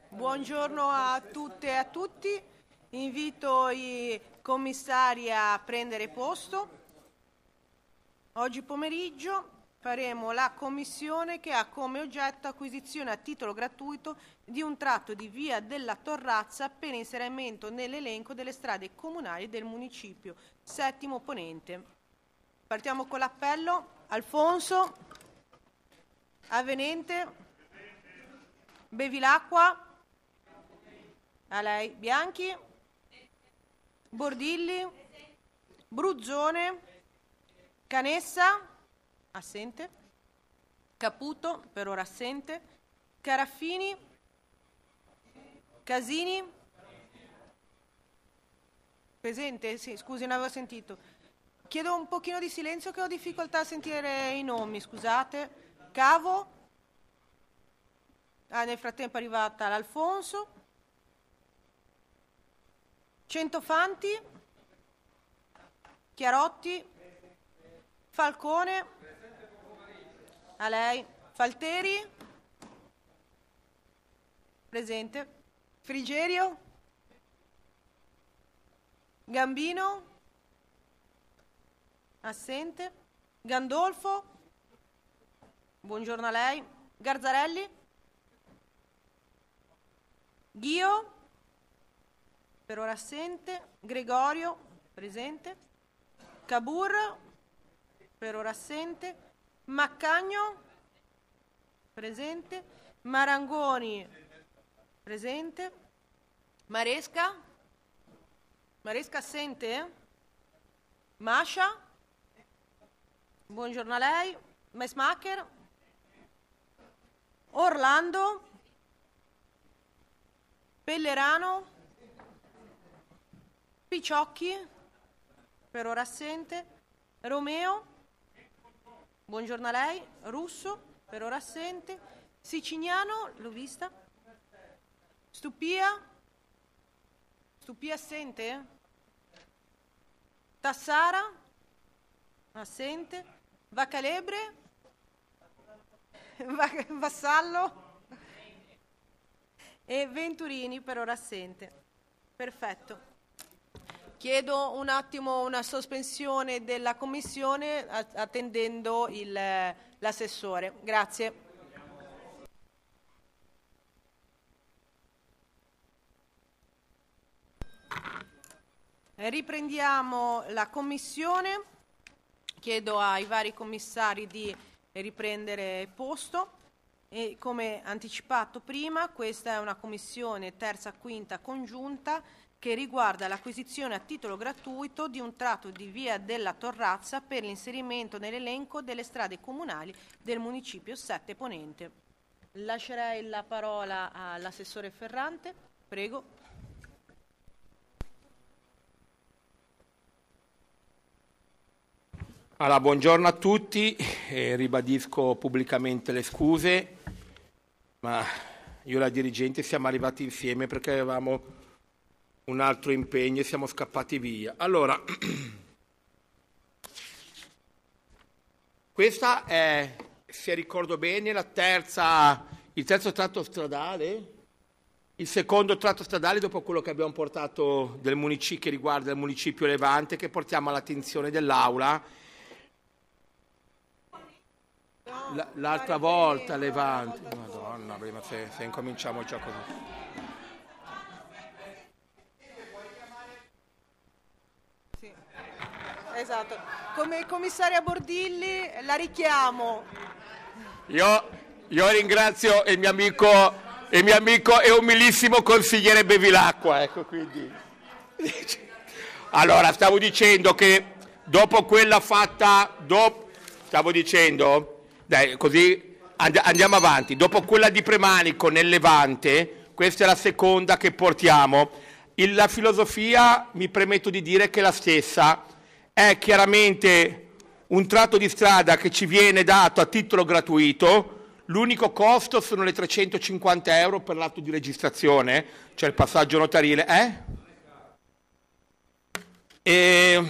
Buongiorno a tutte e a tutti. Invito i commissari a prendere posto. Oggi pomeriggio faremo la commissione che ha come oggetto acquisizione a titolo gratuito di un tratto di via della Torrazza per inserimento nell'elenco delle strade comunali del municipio. Settimo ponente. Partiamo con l'appello. Alfonso, Avvenente, Bevilacqua, a lei, Bianchi, Bordilli, Bruzzone, Canessa, assente, Caputo, per ora assente, Caraffini, Casini, presente? Sì, scusi, non avevo sentito. Chiedo un pochino di silenzio che ho difficoltà a sentire i nomi, scusate. Cavo, nel frattempo è arrivata l'Alfonso, Centofanti, Chiarotti, Falcone, a lei, Falteri, presente, Frigerio, Gambino, assente, Gandolfo, buongiorno a lei, Garzarelli, Ghio, per ora assente, Gregorio, presente, Cabur, per ora assente, Maccagno, presente, Marangoni, presente, Maresca assente, Mascia, buongiorno a lei, Mesmacher, Orlando, Pellerano, Picciocchi, per ora assente, Romeo, buongiorno a lei, Russo, per ora assente, Siciniano, l'ho vista, Stupia assente, Tassara, assente, Vacalebre, Vassallo e Venturini, per ora assente. Perfetto. Chiedo un attimo una sospensione della commissione attendendo l'assessore. Grazie. Riprendiamo la commissione. Chiedo ai vari commissari di riprendere posto. E come anticipato prima, questa è una commissione terza quinta congiunta che riguarda l'acquisizione a titolo gratuito di un tratto di via della Torrazza per l'inserimento nell'elenco delle strade comunali del municipio 7 Ponente. Lascerei la parola all'assessore Ferrante. Prego. Allora, buongiorno a tutti, ribadisco pubblicamente le scuse, ma io e la dirigente siamo arrivati insieme perché avevamo un altro impegno e siamo scappati via. Allora, questa è, se ricordo bene, il terzo tratto stradale, il secondo tratto stradale dopo quello che abbiamo portato del municipio, che riguarda il municipio Levante, che portiamo all'attenzione dell'Aula. L'altra volta Levante, madonna, prima se incominciamo già così. Sì, esatto. Come commissaria Bordilli la richiamo. Io ringrazio il mio amico e umilissimo consigliere Bevilacqua, ecco, quindi. Allora, stavo dicendo che dopo quella fatta, dai, così andiamo avanti. Dopo quella di Premanico nel Levante, questa è la seconda che portiamo. La filosofia, mi permetto di dire che è la stessa, è chiaramente un tratto di strada che ci viene dato a titolo gratuito, l'unico costo sono le 350 euro per l'atto di registrazione, cioè il passaggio notarile. È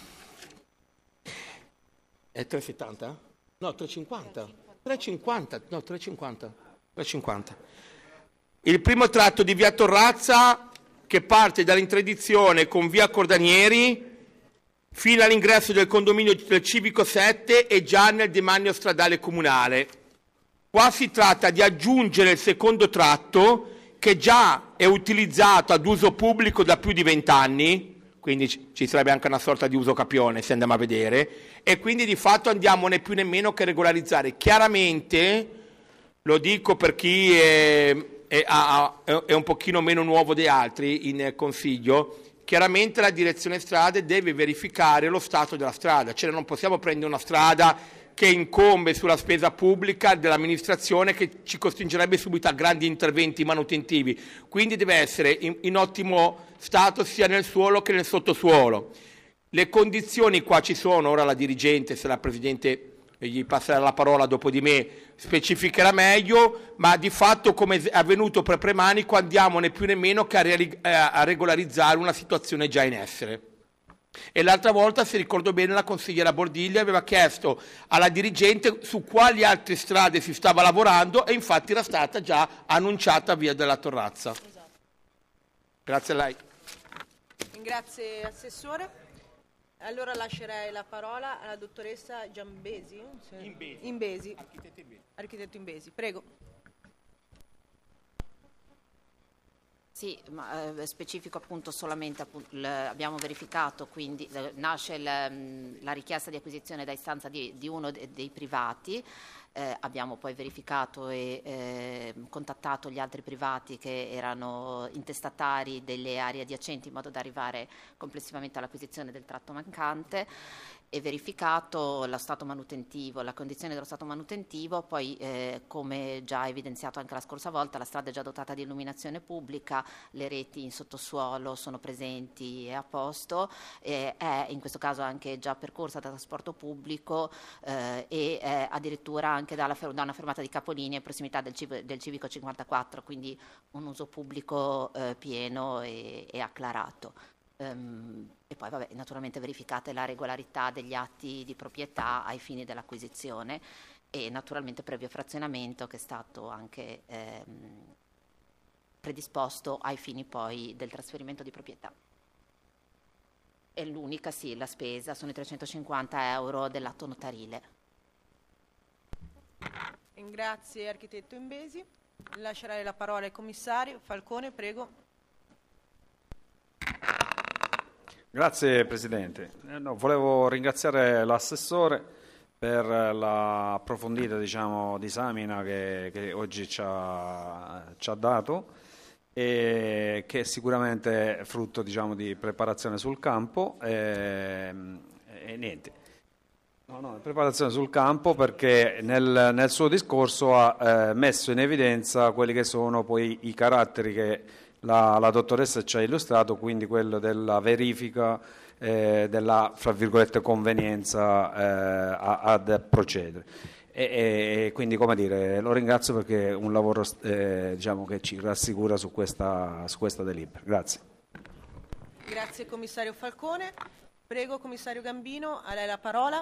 370? No, 350. 350. Il primo tratto di via Torrazza, che parte dall'interdizione con via Cordanieri fino all'ingresso del condominio del Civico 7 e già nel demanio stradale comunale. Qua si tratta di aggiungere il secondo tratto, che già è utilizzato ad uso pubblico da più di 20 anni, quindi ci sarebbe anche una sorta di uso capione se andiamo a vedere, e quindi di fatto andiamo né più né meno che regolarizzare. Chiaramente, lo dico per chi è un pochino meno nuovo degli altri in consiglio, chiaramente la direzione strade deve verificare lo stato della strada, cioè non possiamo prendere una strada che incombe sulla spesa pubblica dell'amministrazione, che ci costringerebbe subito a grandi interventi manutentivi, quindi deve essere in ottimo stato sia nel suolo che nel sottosuolo. Le condizioni qua ci sono, ora la dirigente, se la Presidente gli passerà la parola dopo di me, specificherà meglio, ma di fatto, come è avvenuto per Premanico, andiamo né più né meno che a regolarizzare una situazione già in essere. E l'altra volta, se ricordo bene, la consigliera Bordiglia aveva chiesto alla dirigente su quali altre strade si stava lavorando e infatti era stata già annunciata via della Torrazza. Esatto. Grazie a lei. Grazie Assessore. Allora lascerei la parola alla dottoressa Giambesi. Imbesi. Architetto Imbesi, prego. Sì, ma specifico appunto solamente, abbiamo verificato, quindi nasce la richiesta di acquisizione da istanza di uno dei privati, abbiamo poi verificato e contattato gli altri privati che erano intestatari delle aree adiacenti in modo da arrivare complessivamente all'acquisizione del tratto mancante e verificato lo stato manutentivo, la condizione dello stato manutentivo, poi come già evidenziato anche la scorsa volta, la strada è già dotata di illuminazione pubblica, le reti in sottosuolo sono presenti e a posto, è in questo caso anche già percorsa da trasporto pubblico e addirittura anche da una fermata di capolinea in prossimità del Civico 54, quindi un uso pubblico pieno e acclarato. E poi naturalmente verificate la regolarità degli atti di proprietà ai fini dell'acquisizione e naturalmente previo frazionamento che è stato anche predisposto ai fini poi del trasferimento di proprietà. E l'unica, sì, la spesa sono i 350 euro dell'atto notarile. Grazie architetto Imbesi. Lascerei la parola al commissario Falcone, prego. Grazie Presidente. Volevo ringraziare l'assessore per la approfondita disamina che oggi ci ha dato e che è sicuramente frutto di preparazione sul campo e niente. Preparazione sul campo perché nel suo discorso ha messo in evidenza quelli che sono poi i caratteri che la dottoressa ci ha illustrato, quindi quello della verifica della, fra virgolette, convenienza ad procedere. E quindi, come dire, lo ringrazio perché è un lavoro che ci rassicura su questa delibera. Grazie. Grazie commissario Falcone. Prego commissario Gambino, a lei la parola.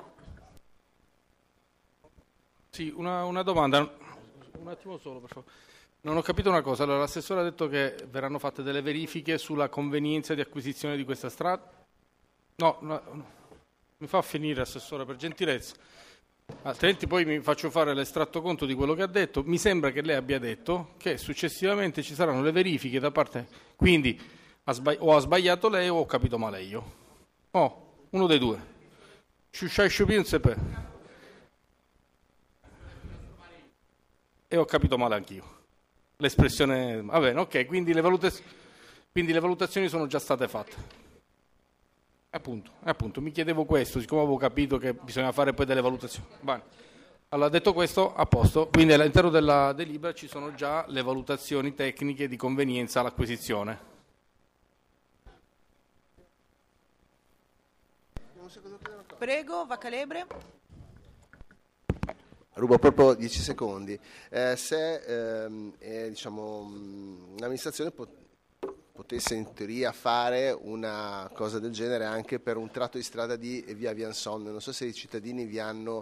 Sì, una domanda, un attimo solo per favore. Non ho capito una cosa, allora l'assessore ha detto che verranno fatte delle verifiche sulla convenienza di acquisizione di questa strada? No, mi fa finire assessore per gentilezza, altrimenti poi mi faccio fare l'estratto conto di quello che ha detto. Mi sembra che lei abbia detto che successivamente ci saranno le verifiche da parte, quindi o ha sbagliato lei o ho capito male io. Uno dei due. E ho capito male anch'io. L'espressione, va bene, ok, quindi le valutazioni sono già state fatte. Appunto, mi chiedevo questo, siccome avevo capito che bisogna fare poi delle valutazioni. Bene. Allora, detto questo, a posto, quindi all'interno della delibera ci sono già le valutazioni tecniche di convenienza all'acquisizione. Prego, Vacalebre. Rubo proprio 10 secondi. Se l'amministrazione potesse in teoria fare una cosa del genere anche per un tratto di strada di via Vianson, non so se i cittadini vi hanno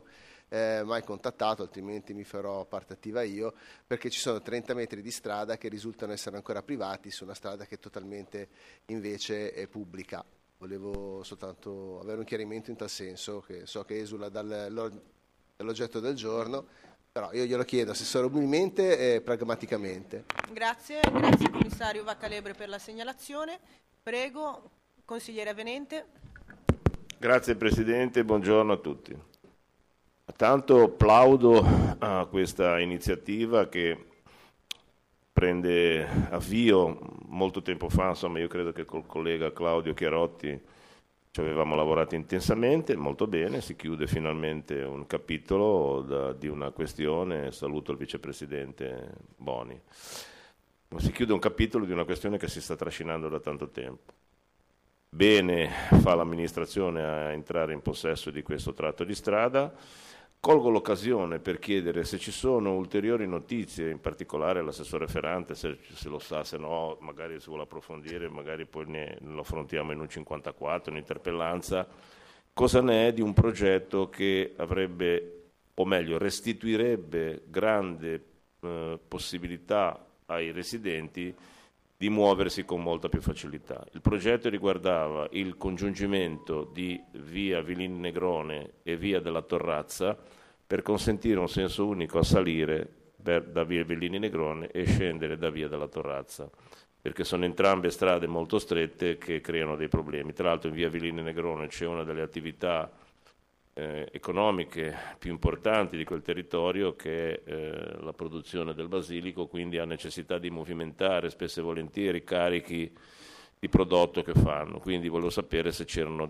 mai contattato, altrimenti mi farò parte attiva io, perché ci sono 30 metri di strada che risultano essere ancora privati su una strada che totalmente invece è pubblica. Volevo soltanto avere un chiarimento in tal senso, che so che esula dall'oggetto del giorno, però io glielo chiedo assessorabilmente e pragmaticamente. Grazie commissario Vaccalebre per la segnalazione. Prego, consigliere Avvenente. Grazie Presidente, buongiorno a tutti. Tanto plaudo a questa iniziativa che prende avvio molto tempo fa, insomma io credo che col collega Claudio Chiarotti ci avevamo lavorato intensamente, molto bene, si chiude finalmente un capitolo di una questione, saluto il vicepresidente Boni, si chiude un capitolo di una questione che si sta trascinando da tanto tempo. Bene fa l'amministrazione a entrare in possesso di questo tratto di strada. Colgo l'occasione per chiedere se ci sono ulteriori notizie, in particolare l'assessore Ferrante, se lo sa, se no magari si vuole approfondire, magari poi lo affrontiamo in un 54, in interpellanza, cosa ne è di un progetto che avrebbe, o meglio, restituirebbe grande possibilità ai residenti di muoversi con molta più facilità. Il progetto riguardava il congiungimento di via Vilini Negrone e via della Torrazza per consentire un senso unico a salire da via Vilini Negrone e scendere da via della Torrazza, perché sono entrambe strade molto strette che creano dei problemi. Tra l'altro in via Vilini Negrone c'è una delle attività economiche più importanti di quel territorio, che è la produzione del basilico, quindi ha necessità di movimentare spesso e volentieri carichi di prodotto che fanno. Quindi volevo sapere se c'erano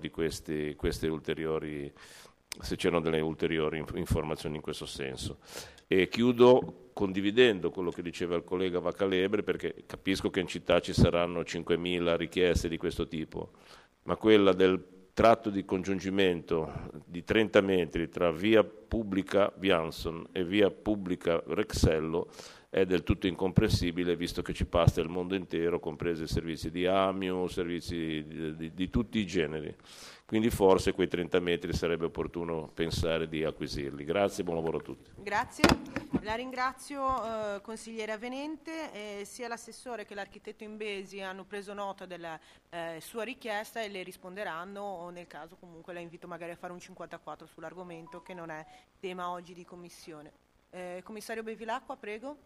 se c'erano delle ulteriori informazioni in questo senso. E chiudo condividendo quello che diceva il collega Vaccalebre, perché capisco che in città ci saranno 5.000 richieste di questo tipo, ma quella del tratto di congiungimento di 30 metri tra via pubblica Vianson e via pubblica Rexello è del tutto incomprensibile, visto che ci passa il mondo intero, compresi i servizi di AMIU, servizi di tutti i generi. Quindi forse quei 30 metri sarebbe opportuno pensare di acquisirli. Grazie e buon lavoro a tutti. Grazie, la ringrazio consigliere Avvenente. Sia l'assessore che l'architetto Imbesi hanno preso nota della sua richiesta e le risponderanno, o nel caso comunque la invito magari a fare un 54 sull'argomento, che non è tema oggi di commissione. Commissario Bevilacqua, prego.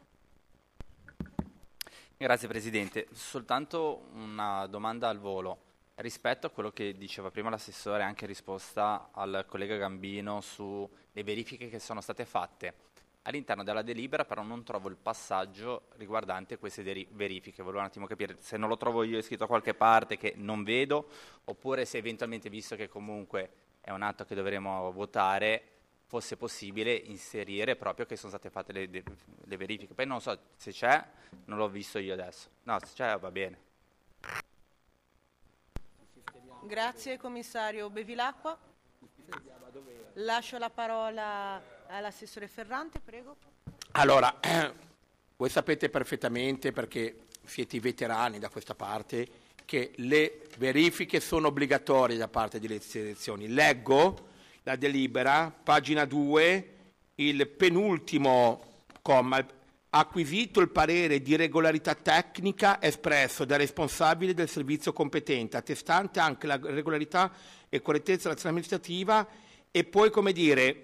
Grazie Presidente, soltanto una domanda al volo. Rispetto a quello che diceva prima l'assessore, anche in risposta al collega Gambino sulle verifiche che sono state fatte, all'interno della delibera però non trovo il passaggio riguardante queste verifiche. Volevo un attimo capire se non lo trovo io, è scritto da qualche parte che non vedo, oppure se eventualmente, visto che comunque è un atto che dovremo votare, fosse possibile inserire proprio che sono state fatte le verifiche. Poi non so se c'è, non l'ho visto io adesso. No, se c'è va bene. Grazie commissario Bevilacqua. Lascio la parola all'assessore Ferrante, prego. Allora, voi sapete perfettamente, perché siete i veterani da questa parte, che le verifiche sono obbligatorie da parte delle istituzioni. Leggo la delibera, pagina 2, il penultimo comma: acquisito il parere di regolarità tecnica espresso dal responsabile del servizio competente, attestante anche la regolarità e correttezza dell'azione amministrativa, e poi, come dire,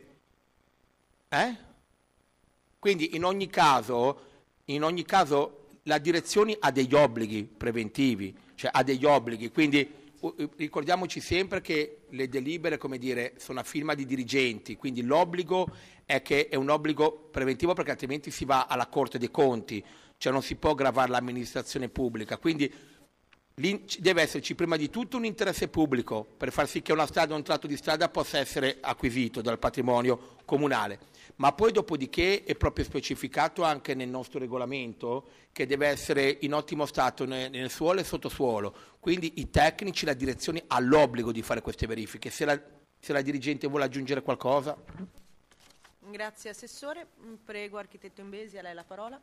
quindi in ogni caso la direzione ha degli obblighi preventivi, cioè ha degli obblighi, quindi ricordiamoci sempre che le delibere, come dire, sono a firma di dirigenti, quindi l'obbligo è che è un obbligo preventivo, perché altrimenti si va alla Corte dei Conti, cioè non si può gravare l'amministrazione pubblica, quindi deve esserci prima di tutto un interesse pubblico per far sì che una strada o un tratto di strada possa essere acquisito dal patrimonio comunale, ma poi dopodiché è proprio specificato anche nel nostro regolamento che deve essere in ottimo stato nel suolo e sottosuolo, quindi i tecnici, la direzione ha l'obbligo di fare queste verifiche. Se la dirigente vuole aggiungere qualcosa. Grazie Assessore, prego Architetto Imbesi, a lei la parola.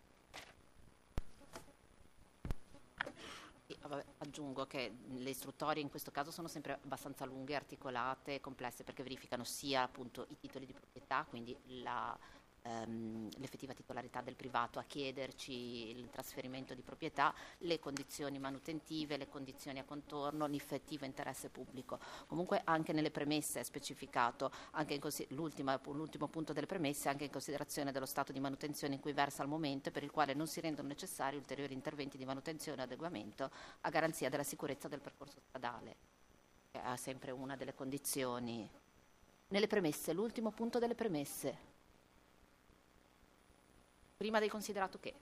Aggiungo che le istruttorie in questo caso sono sempre abbastanza lunghe, articolate, complesse, perché verificano sia appunto i titoli di proprietà proprietà, quindi l'effettiva titolarità del privato a chiederci il trasferimento di proprietà, le condizioni manutentive, le condizioni a contorno, l'effettivo interesse pubblico. Comunque anche nelle premesse è specificato, anche l'ultimo punto delle premesse, anche in considerazione dello stato di manutenzione in cui versa al momento e per il quale non si rendono necessari ulteriori interventi di manutenzione e adeguamento a garanzia della sicurezza del percorso stradale, che è sempre una delle condizioni. Nelle premesse, l'ultimo punto delle premesse. Prima del considerato che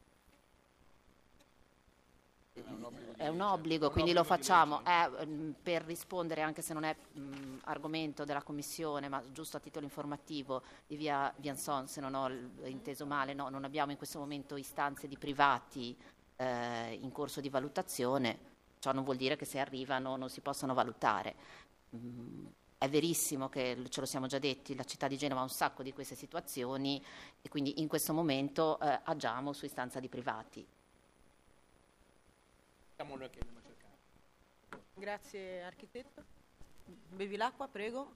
è un obbligo, quindi lo facciamo per rispondere, anche se non è argomento della Commissione, ma giusto a titolo informativo, di via Vianson, se non ho inteso male, no, non abbiamo in questo momento istanze di privati in corso di valutazione, ciò non vuol dire che se arrivano non si possono valutare. È verissimo che, ce lo siamo già detti, la città di Genova ha un sacco di queste situazioni e quindi in questo momento agiamo su istanza di privati. Grazie architetto. Bevi l'acqua, prego.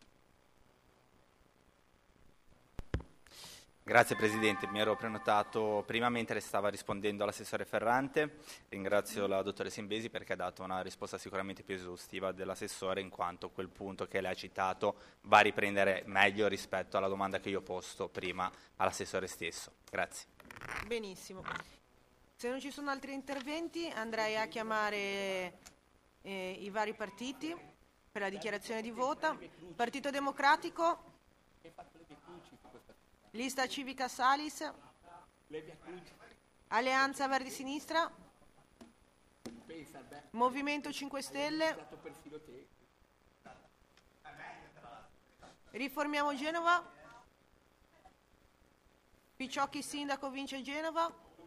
Grazie Presidente, mi ero prenotato prima mentre stava rispondendo all'assessore Ferrante. Ringrazio la dottoressa Imbesi perché ha dato una risposta sicuramente più esaustiva dell'assessore, in quanto quel punto che lei ha citato va a riprendere meglio rispetto alla domanda che io ho posto prima all'assessore stesso. Grazie. Benissimo. Se non ci sono altri interventi andrei a chiamare i vari partiti per la dichiarazione di voto. Partito Democratico. Lista Civica Salis, Alleanza Verdi Sinistra, Movimento 5 Stelle, Riformiamo Genova, Picciocchi Sindaco vince Genova.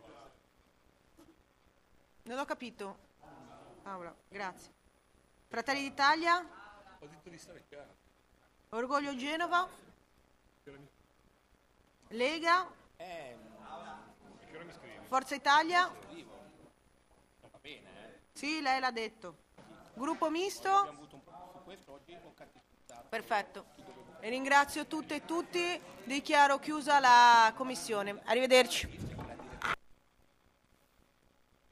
Non ho capito. Grazie. Fratelli d'Italia, Orgoglio Genova, Lega, Forza Italia, sì, lei l'ha detto. Gruppo misto, perfetto. E ringrazio tutte e tutti, dichiaro chiusa la commissione. Arrivederci.